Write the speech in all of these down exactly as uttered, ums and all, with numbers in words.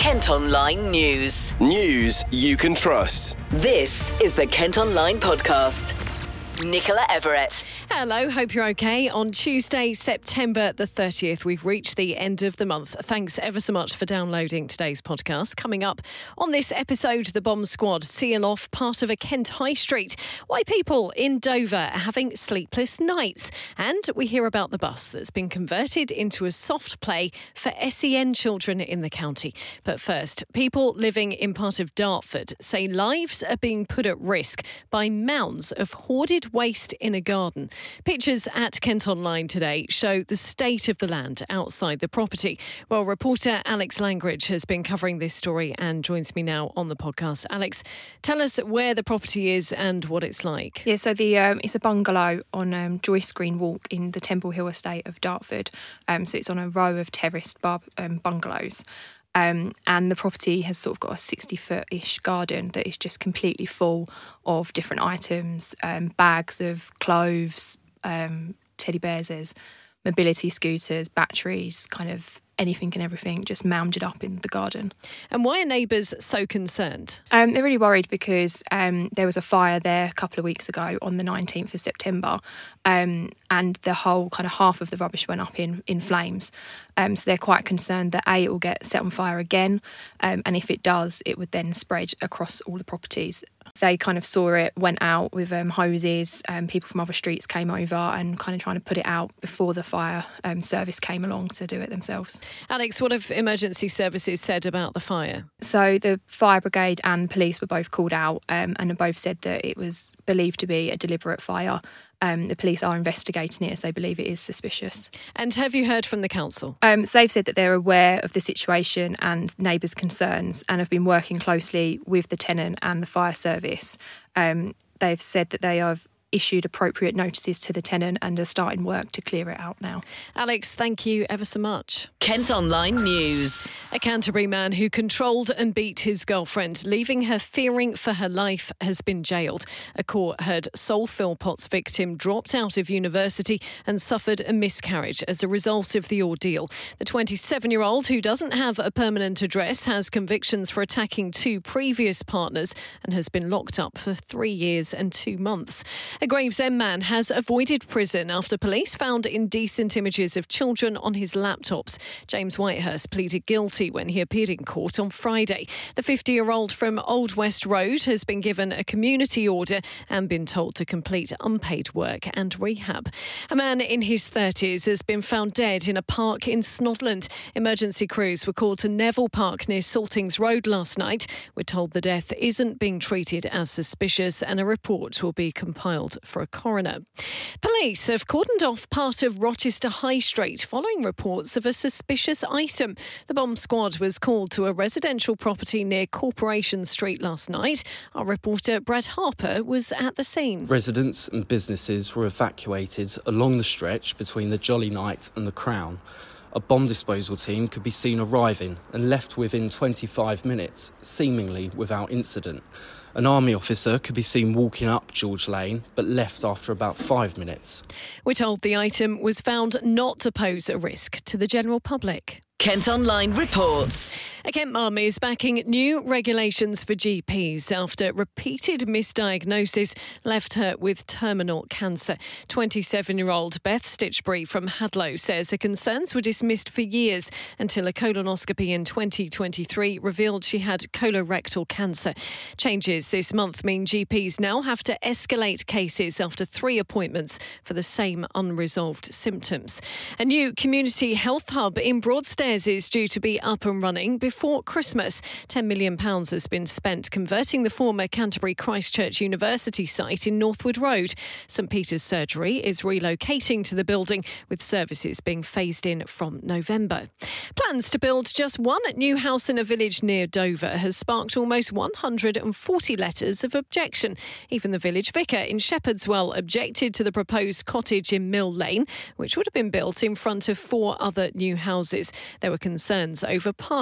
Kent Online News. News you can trust. This is the Kent Online Podcast. Nicola Everett. Hello, hope you're okay. On Tuesday, September the thirtieth, we've reached the end of the month. Thanks ever so much for downloading today's podcast. Coming up on this episode, the bomb squad seal off part of a Kent high street. Why people in Dover are having sleepless nights. And we hear about the bus that's been converted into a soft play for S E N children in the county. But first, people living in part of Dartford say lives are being put at risk by mounds of hoarded waste in a garden. Pictures at Kent Online today show the state of the land outside the property. Well, reporter Alex Langridge has been covering this story and joins me now on the podcast. Alex, tell us where the property is and what it's like. Yeah, so the um, it's a bungalow on um, Joyce Green Walk in the Temple Hill estate of Dartford. Um, so it's on a row of terraced bar- um, bungalows. Um, and the property has sort of got a sixty-foot-ish garden that is just completely full of different items, um, bags of clothes, um, teddy bears, mobility scooters, batteries, kind of anything and everything just mounded up in the garden. And why are neighbours so concerned? Um, they're really worried because um, there was a fire there a couple of weeks ago on the nineteenth of September, um, and the whole kind of half of the rubbish went up in, in flames. Um, so they're quite concerned that A, it will get set on fire again, um, and if it does, it would then spread across all the properties. They kind of saw it, went out with um, hoses, um, people from other streets came over and kind of trying to put it out before the fire um, service came along to do it themselves. Alex, what have emergency services said about the fire? So the fire brigade and police were both called out um, and have both said that it was believed to be a deliberate fire. Um, the police are investigating it as they believe it is suspicious. And have you heard from the council? Um, so they've said that they're aware of the situation and neighbours' concerns and have been working closely with the tenant and the fire service. Um, they've said that they have issued appropriate notices to the tenant and are starting work to clear it out now. Alex, thank you ever so much. Kent Online News. A Canterbury man who controlled and beat his girlfriend, leaving her fearing for her life, has been jailed. A court heard Sol Philpott's victim dropped out of university and suffered a miscarriage as a result of the ordeal. The twenty-seven-year-old, who doesn't have a permanent address, has convictions for attacking two previous partners and has been locked up for three years and two months. A Gravesend man has avoided prison after police found indecent images of children on his laptops. James Whitehurst pleaded guilty when he appeared in court on Friday. The fifty-year-old from Old West Road has been given a community order and been told to complete unpaid work and rehab. A man in his thirties has been found dead in a park in Snodland. Emergency crews were called to Neville Park near Saltings Road last night. We're told the death isn't being treated as suspicious and a report will be compiled for a coroner. Police have cordoned off part of Rochester High Street following reports of a suspicious item. The bomb squad was called to a residential property near Corporation Street last night. Our reporter Brad Harper was at the scene. Residents and businesses were evacuated along the stretch between the Jolly Knight and the Crown. A bomb disposal team could be seen arriving and left within twenty-five minutes, seemingly without incident. An army officer could be seen walking up George Lane, but left after about five minutes. We're told the item was found not to pose a risk to the general public. Kent Online reports. A Kent mum is backing new regulations for G Ps after repeated misdiagnosis left her with terminal cancer. twenty-seven-year-old Beth Stitchbury from Hadlow says her concerns were dismissed for years until a colonoscopy in twenty twenty-three revealed she had colorectal cancer. Changes this month mean G Ps now have to escalate cases after three appointments for the same unresolved symptoms. A new community health hub in Broadstairs is due to be up and running before Christmas. ten million pounds has been spent converting the former Canterbury Christ Church University site in Northwood Road. St Peter's Surgery is relocating to the building, with services being phased in from November. Plans to build just one new house in a village near Dover has sparked almost one hundred forty letters of objection. Even the village vicar in Shepherdswell objected to the proposed cottage in Mill Lane, which would have been built in front of four other new houses. There were concerns over parking and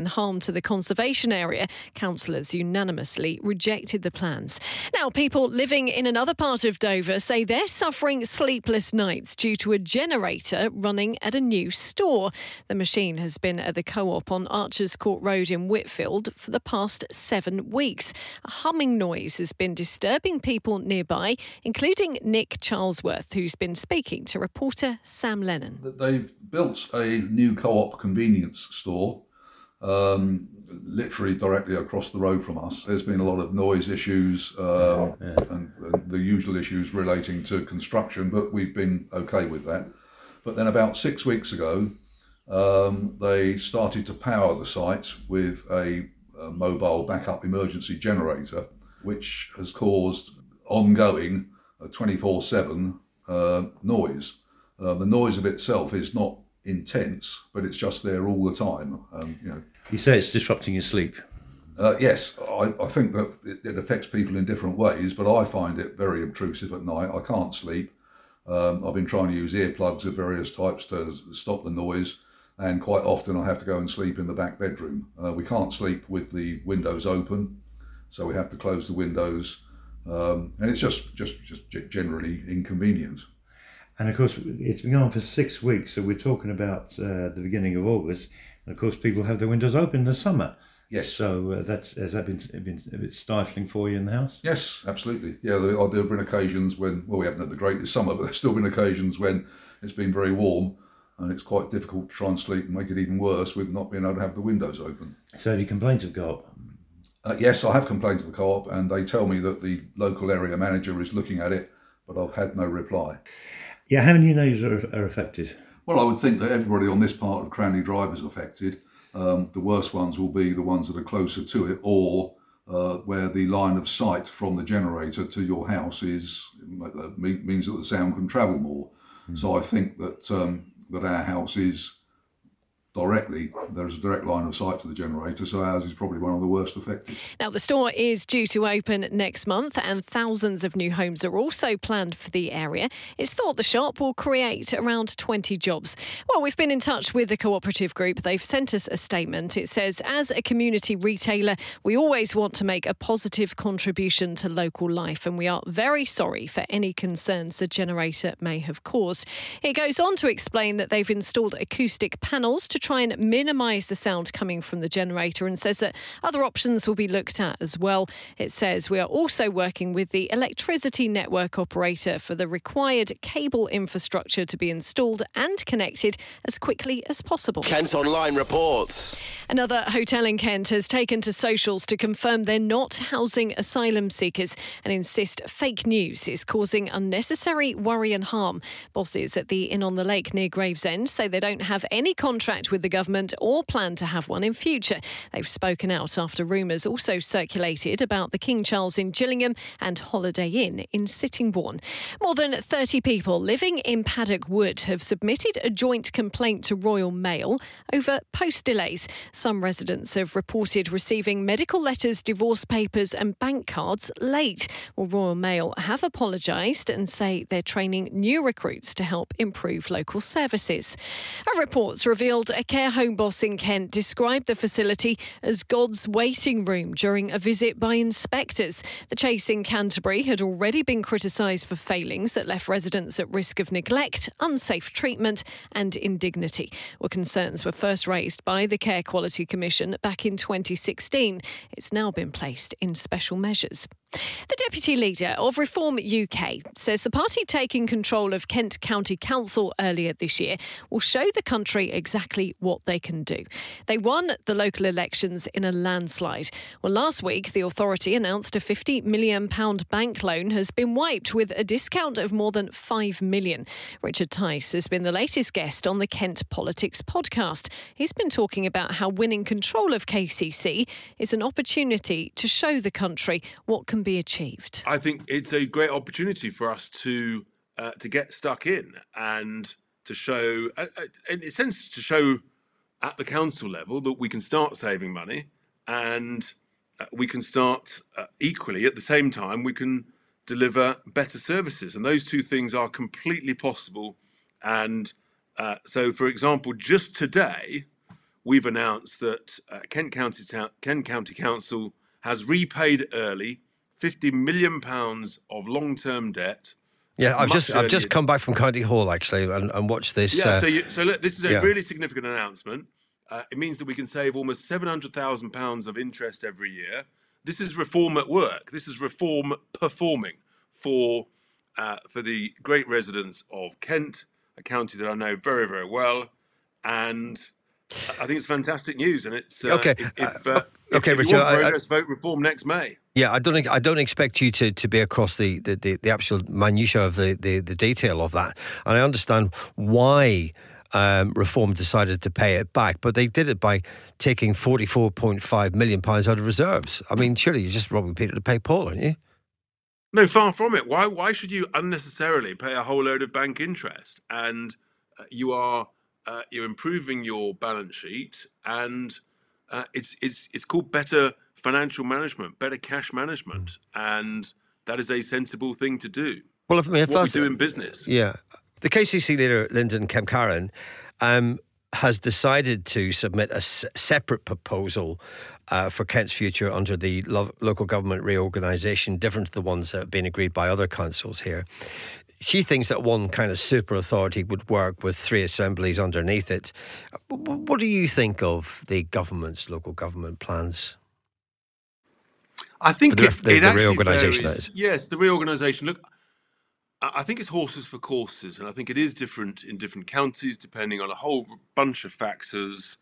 and harm to the conservation area, councillors unanimously rejected the plans. Now, people living in another part of Dover say they're suffering sleepless nights due to a generator running at a new store. The machine has been at the Co-op on Archers Court Road in Whitfield for the past seven weeks. A humming noise has been disturbing people nearby, including Nick Charlesworth, who's been speaking to reporter Sam Lennon. They've built a new Co-op convenience store, um, literally directly across the road from us. There's been a lot of noise issues uh, yeah. and, and the usual issues relating to construction, but we've been okay with that. But then about six weeks ago, um, they started to power the site with a, a mobile backup emergency generator, which has caused ongoing twenty-four seven uh, noise. Uh, the noise of itself is not intense, but it's just there all the time. Um, you know, you say it's disrupting your sleep. Uh, yes, I, I think that it, it affects people in different ways, but I find it very obtrusive at night. I can't sleep. Um, I've been trying to use earplugs of various types to stop the noise, and quite often I have to go and sleep in the back bedroom. Uh, we can't sleep with the windows open, so we have to close the windows, um, and it's just, just, just generally inconvenient. And of course, it's been on for six weeks, so we're talking about uh, the beginning of August. And of course, people have their windows open in the summer. Yes. So uh, that's has that been, been a bit stifling for you in the house? Yes, absolutely. Yeah, there, there have been occasions when, well, we haven't had the greatest summer, but there's still been occasions when it's been very warm, and it's quite difficult to try and sleep and make it even worse with not being able to have the windows open. So have you complained to the Co-op? Uh, yes, I have complained to the Co-op, and they tell me that the local area manager is looking at it, but I've had no reply. Yeah, how many neighbours are, are affected? Well, I would think that everybody on this part of Cranley Drive is affected. Um, the worst ones will be the ones that are closer to it, or uh, where the line of sight from the generator to your house is uh, means that the sound can travel more. Mm. So I think that um, that our house is directly, there's a direct line of sight to the generator, so ours is probably one of the worst affected. Now, the store is due to open next month, and thousands of new homes are also planned for the area. It's thought the shop will create around twenty jobs. Well, we've been in touch with the cooperative group. They've sent us a statement. It says, as a community retailer, we always want to make a positive contribution to local life, and we are very sorry for any concerns the generator may have caused. It goes on to explain that they've installed acoustic panels to try and minimise the sound coming from the generator, and says that other options will be looked at as well. It says we are also working with the electricity network operator for the required cable infrastructure to be installed and connected as quickly as possible. Kent Online reports. Another hotel in Kent has taken to socials to confirm they're not housing asylum seekers and insist fake news is causing unnecessary worry and harm. Bosses at the Inn on the Lake near Gravesend say they don't have any contract with the government or plan to have one in future. They've spoken out after rumours also circulated about the King Charles in Gillingham and Holiday Inn in Sittingbourne. More than thirty people living in Paddock Wood have submitted a joint complaint to Royal Mail over post delays. Some residents have reported receiving medical letters, divorce papers and bank cards late. Well, Royal Mail have apologised and say they're training new recruits to help improve local services. Our reports revealed a care home boss in Kent described the facility as God's waiting room during a visit by inspectors. The Chase in Canterbury had already been criticised for failings that left residents at risk of neglect, unsafe treatment and indignity. Well, concerns were first raised by the Care Quality Commission back in twenty sixteen. It's now been placed in special measures. The Deputy Leader of Reform U K says the party taking control of Kent County Council earlier this year will show the country exactly what they can do. They won the local elections in a landslide. Well, last week, the authority announced a fifty million pounds bank loan has been wiped with a discount of more than five million pounds. Richard Tice has been the latest guest on the Kent Politics podcast. He's been talking about how winning control of K C C is an opportunity to show the country what can be achieved. I think it's a great opportunity for us to uh, to get stuck in and to show, uh, in a sense, to show at the council level that we can start saving money, and uh, we can start uh, equally at the same time we can deliver better services, and those two things are completely possible. And uh, so, for example, just today we've announced that uh, Kent County Kent County Council has repaid early fifty million pounds of long-term debt. Yeah, I've just earlier. I've just come back from County Hall actually and, and watched this. Yeah, uh, so you, so look, this is a yeah. really significant announcement. Uh, it means that we can save almost seven hundred thousand pounds of interest every year. This is reform at work. This is reform performing for uh, for the great residents of Kent, a county that I know very, very well, and I think it's fantastic news. And it's uh, okay. If, if, uh, uh, okay, if, if Richard. you want I, progress, vote reform next May. Yeah, I don't. I don't expect you to, to be across the, the, the, the actual minutiae of the, the, the detail of that, and I understand why um, Reform decided to pay it back, but they did it by taking forty-four point five million pounds out of reserves. I mean, surely you're just robbing Peter to pay Paul, aren't you? No, far from it. Why? Why should you unnecessarily pay a whole load of bank interest? And uh, you are uh, you're improving your balance sheet, and uh, it's it's it's called better financial management, better cash management, and that is a sensible thing to do. Well, I mean, if what we that's do in business. Yeah, the K C C leader Lyndon Kemcaran um, has decided to submit a s- separate proposal uh, for Kent's future under the lo- local government reorganisation, different to the ones that have been agreed by other councils here. She thinks that one kind of super authority would work with three assemblies underneath it. What do you think of the government's local government plans? I think the, it, the, it the actually reorganisation varies. is. Yes, the reorganisation. Look, I think it's horses for courses, and I think it is different in different counties depending on a whole bunch of factors.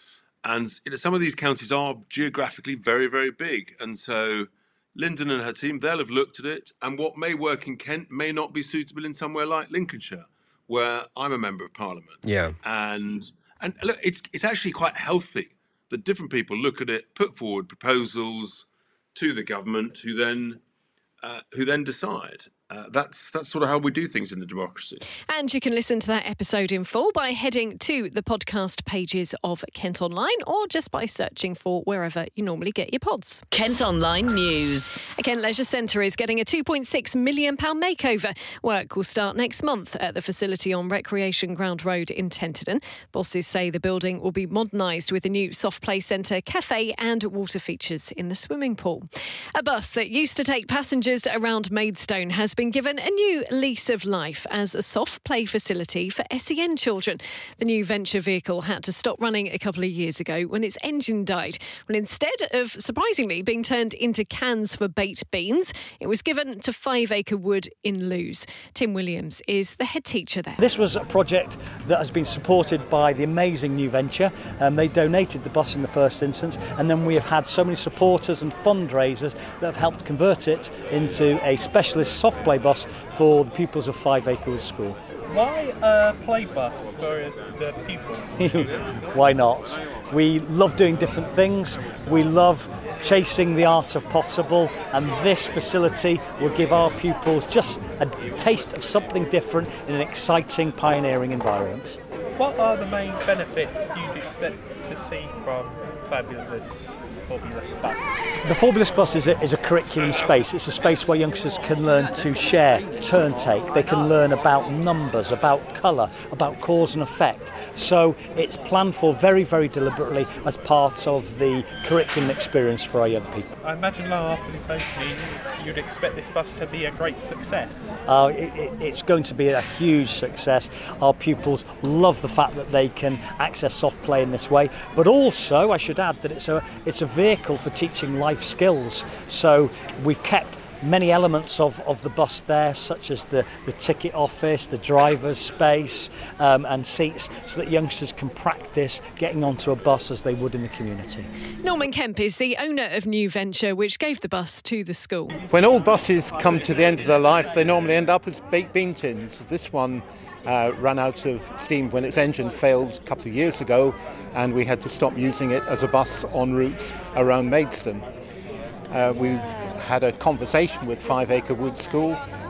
And you know, some of these counties are geographically very, very big, and so Lyndon and her team, they'll have looked at it, and what may work in Kent may not be suitable in somewhere like Lincolnshire, where I'm a member of Parliament. Yeah, and and look, it's it's actually quite healthy that different people look at it, put forward proposals to the government, who then uh, who then decide. Uh, that's that's sort of how we do things in the democracy. And you can listen to that episode in full by heading to the podcast pages of Kent Online, or just by searching for wherever you normally get your pods. Kent Online News. A Kent Leisure Centre is getting a two point six million pounds makeover. Work will start next month at the facility on Recreation Ground Road in Tenterden. Bosses say the building will be modernised with a new soft play centre, cafe and water features in the swimming pool. A bus that used to take passengers around Maidstone has been given a new lease of life as a soft play facility for S E N children. The new venture vehicle had to stop running a couple of years ago when its engine died. When instead of, surprisingly, being turned into cans for baked beans, it was given to Five Acre Wood in Lewes. Tim Williams is the head teacher there. This was a project that has been supported by the amazing New Venture. Um, they donated the bus in the first instance, and then we have had so many supporters and fundraisers that have helped convert it into a specialist soft play bus for the pupils of Five Acre Wood School. Why a play bus for the pupils? Why not? We love doing different things. We love chasing the art of possible, and this facility will give our pupils just a taste of something different in an exciting, pioneering environment. What are the main benefits you'd expect to see from Fabulous Fabulous Bus? The Fabulous Bus is a, is a curriculum space. It's a space where youngsters can learn to share, turn take. They can learn about numbers, about colour, about cause and effect. So it's planned for very, very deliberately as part of the curriculum experience for our young people. I imagine now after this opening, you'd expect this bus to be a great success. Uh, it, it, it's going to be a huge success. Our pupils love the fact that they can access soft play in this way, but also I should add that it's a it's a vehicle for teaching life skills. So we've kept many elements of, of the bus there, such as the, the ticket office, the driver's space um, and seats, so that youngsters can practice getting onto a bus as they would in the community. Norman Kemp is the owner of New Venture, which gave the bus to the school. When all buses come to the end of their life, they normally end up as baked bean tins. This one uh, ran out of steam when its engine failed a couple of years ago, and we had to stop using it as a bus on routes around Maidstone. Uh, we had a conversation with Five Acre Wood School,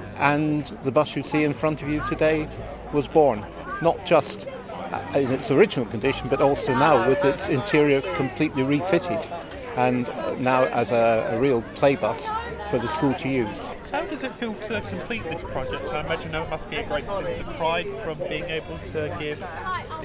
and the bus you see in front of you today was born, not just in its original condition, but also now with its interior completely refitted, and now as a, a real play bus for the school to use. How does it feel to complete this project? I imagine it must be a great sense of pride from being able to give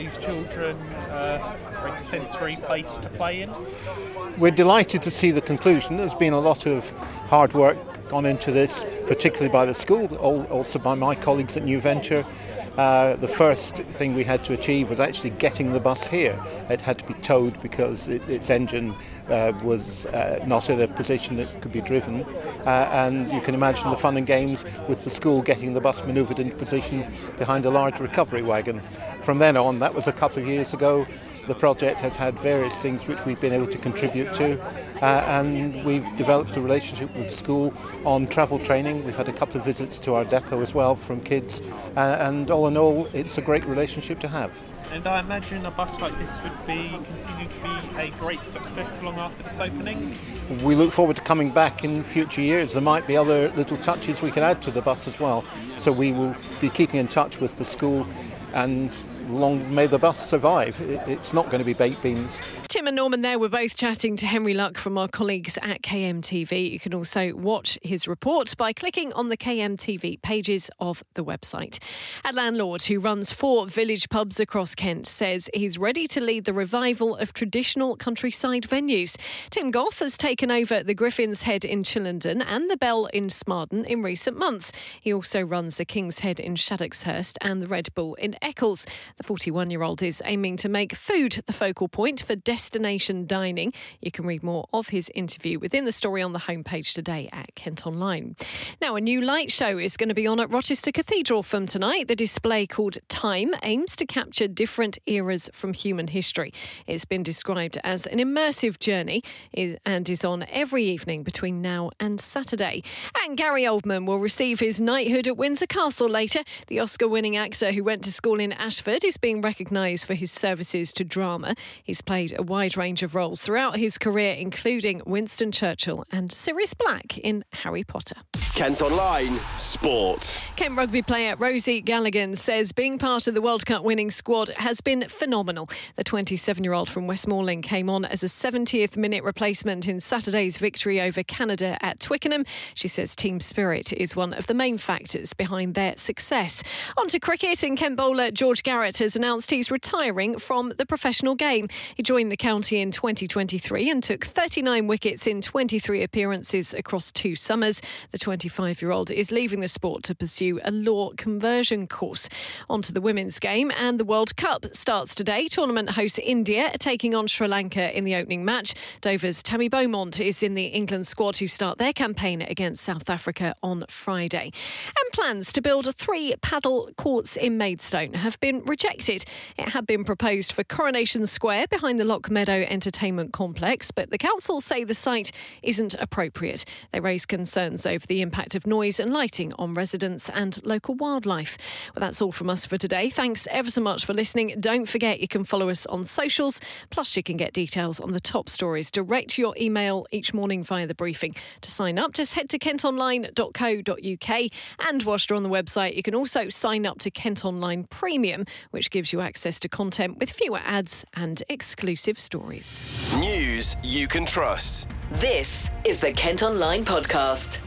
these children uh, a great sensory place to play in? We're delighted to see the conclusion. There's been a lot of hard work gone into this, particularly by the school, also by my colleagues at New Venture. Uh, the first thing we had to achieve was actually getting the bus here. It had to be towed because it, its engine uh, was uh, not in a position that could be driven. Uh, and you can imagine the fun and games with the school getting the bus manoeuvred into position behind a large recovery wagon. From then on, that was a couple of years ago, the project has had various things which we've been able to contribute to, uh, and we've developed a relationship with the school on travel training. We've had a couple of visits to our depot as well from kids, uh, and all in all, it's a great relationship to have. And I imagine a bus like this would be continue to be a great success long after this opening. We look forward to coming back in future years. There might be other little touches we can add to the bus as well, so we will be keeping in touch with the school, and long may the bus survive. It's not going to be baked beans. Tim and Norman there were both chatting to Henry Luck from our colleagues at K M T V. You can also watch his report by clicking on the K M T V pages of the website. A landlord who runs four village pubs across Kent says he's ready to lead the revival of traditional countryside venues. Tim Goff has taken over the Griffin's Head in Chillenden and the Bell in Smarden in recent months. He also runs the King's Head in Shaddocks-Hurst and the Red Bull in Eccles. The forty-one-year-old is aiming to make food the focal point for destination dining. You can read more of his interview within the story on the homepage today at Kent Online. Now, a new light show is going to be on at Rochester Cathedral from tonight. The display, called Time, aims to capture different eras from human history. It's been described as an immersive journey and is on every evening between now and Saturday. And Gary Oldman will receive his knighthood at Windsor Castle later. The Oscar-winning actor who went to school in Ashford is being recognised for his services to drama. He's played a wide range of roles throughout his career, including Winston Churchill and Sirius Black in Harry Potter. Kent Online Sport. Kent rugby player Rosie Galligan says being part of the World Cup winning squad has been phenomenal. The twenty-seven-year-old from Westmoreland came on as a seventieth minute replacement in Saturday's victory over Canada at Twickenham. She says team spirit is one of the main factors behind their success. On to cricket, and Kent bowler George Garrett has announced he's retiring from the professional game. He joined the county in twenty twenty-three and took thirty-nine wickets in twenty-three appearances across two summers. The twenty-five-year-old is leaving the sport to pursue a law conversion course. On to the women's game, and the World Cup starts today. Tournament hosts India are taking on Sri Lanka in the opening match. Dover's Tammy Beaumont is in the England squad to start their campaign against South Africa on Friday. And plans to build three paddle courts in Maidstone have been rejected. It had been proposed for Coronation Square behind the Loch Meadow Entertainment Complex, but the council say the site isn't appropriate. They raise concerns over the impact of noise and lighting on residents and local wildlife. Well, that's all from us for today. Thanks ever so much for listening. Don't forget you can follow us on socials, plus you can get details on the top stories direct to your email each morning via the briefing. To sign up, just head to kent online dot co dot uk, and whilst you're on the website, you can also sign up to Kent Online Premium, which gives you access to content with fewer ads and exclusive stories. News you can trust. This is the Kent Online Podcast.